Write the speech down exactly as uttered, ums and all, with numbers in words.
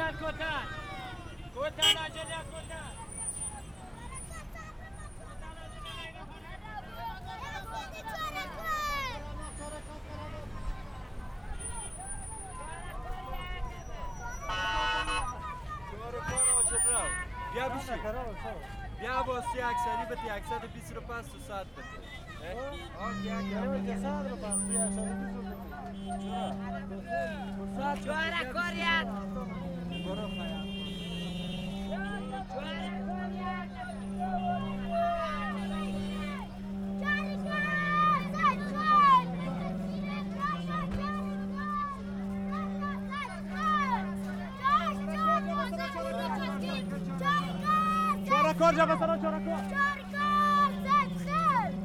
Kotan, kotan. Kotan aja dia kotan. بیا بشی بیا با سی اکسری به تی اکسد بیس رو پس تو ساعت بده آه بیا بیا جسد رو پس تی اکسری بیس رو بده جواره کوریت برو خیام جواره کوریت چهارکار جا بسرا چهارکار